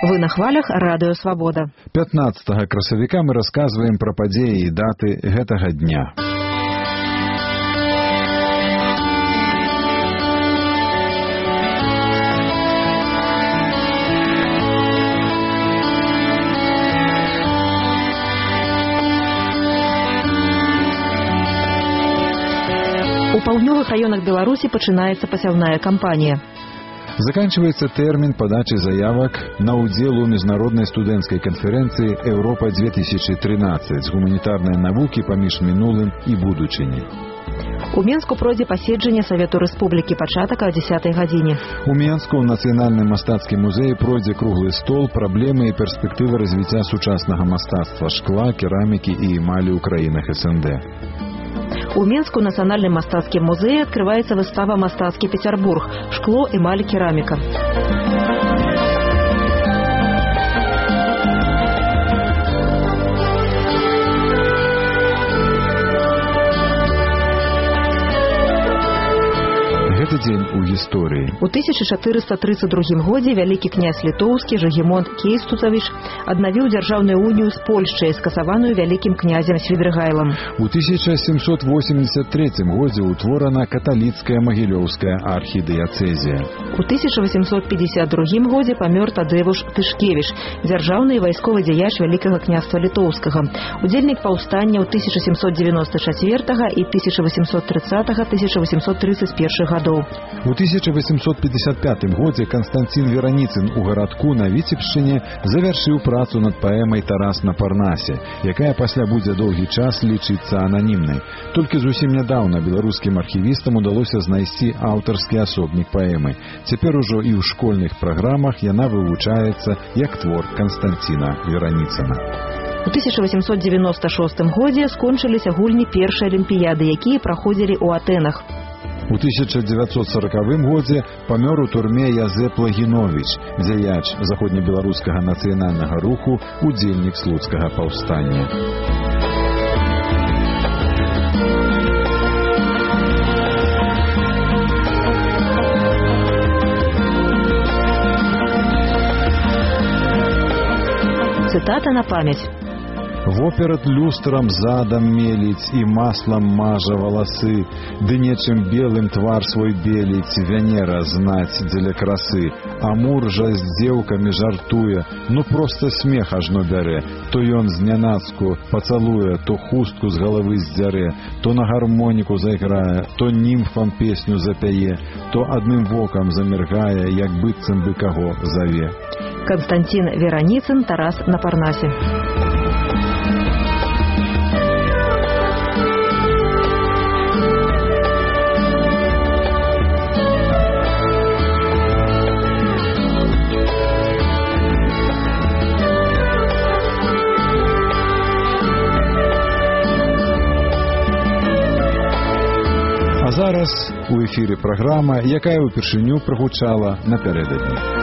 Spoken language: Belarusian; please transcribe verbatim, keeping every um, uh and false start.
Вы на хвалях радыё Свабода. пятнаццатага красавіка мы расказваем пра падзеі і даты гэтага дня. У паўднёвых раёнах Беларусі пачынаецца пасяўная кампанія. Заканчивается термин подачи заявок на удел у Международной студэнцкай конференции «Европа две тысячи тринадцать» з гуманітарнай навукі паміж мінулым і будучыняй. У Менску пройдзе паседжанне Савету Рэспублікі, пачатак о дзесятай гадзіне. У Менску ў Нацыянальным мастацкім музеі пройдзе круглы стол «Праблемы і перспектывы развіцця сучаснага мастацтва шкла, керамікі і эмалі ў краінах эс эн дэ». У Менску ў Нацыянальным мастацкім музеі адкрываецца выстава «Мастацкі Петербург. Шкло, эмаль, кераміка». Гэты дзень у гісторыі. У тысяча чатырыста трыццаць другім годзе вялікі князь літоўскі Жагімонт Кейстутавіч аднавіў дзяржаўную унію з Польшчай, скасаваную вялікім князем Свідригайлам. У тысяча сямсот восемьдесят третьем годзе ўтворана каталіцкая магілёўская архідыяцэзія. У тысяча восемьсот пятьдесят другім годзе памёр Тадзеуш Тышкевіч, дзяржаўны і вайсковы дзеяч вялікага княства літоўскага, удзельнік паўстання ў тысяча сямсот девяносто четвёртага і тысяча восемьсот тридцатага — тысяча восемьсот тридцать первого гадоў. У тысяча восемьсот пятьдесят пятым годзе Константин Вераніцын у гарадку на Віцебшчыне завяршыў працу над паэмай «Тарас на Парнасе», якая пасля будзе доўгі час лічыцца ананімнай. Толькі зусім нядаўна беларускім архівістам удалося знайсці аўтарскі асобнік паэмы. Цяпер ужо і ў школьных праграмах яна вывучаецца як твор Константина Вераніцына. У тысяча восемьсот девяносто шостым годзе скончыліся гульні першай алімпіяды, якія праходзілі ў Атэнах. У тысяча девятьсот сорокавым годзе памёр у турме Язэп Лагіновіч, дзеяч заходнебеларускага нацыянальнага руху, удзельнік слуцкага паўстання. Цытата на памяць. Во перад люстрам задам меліць і маслам мажа валасы, ды нечым белым твар свой беліць, Венера знаць дзеля красы. Амур жа з дзеўкамі жартуе, ну проста смех ажно бярэ. То ён знянацку пацалуе, то хустку з галавы здзярэ, то на гармоніку зайграе, то німфам песню запяе, то адным вокам заміргае, як быццам бы каго заве. Константин Вераніцын, Тарас на Парнасе. А зараз у эфіры праграма, якая ўпершыню прагучала напярэдадні.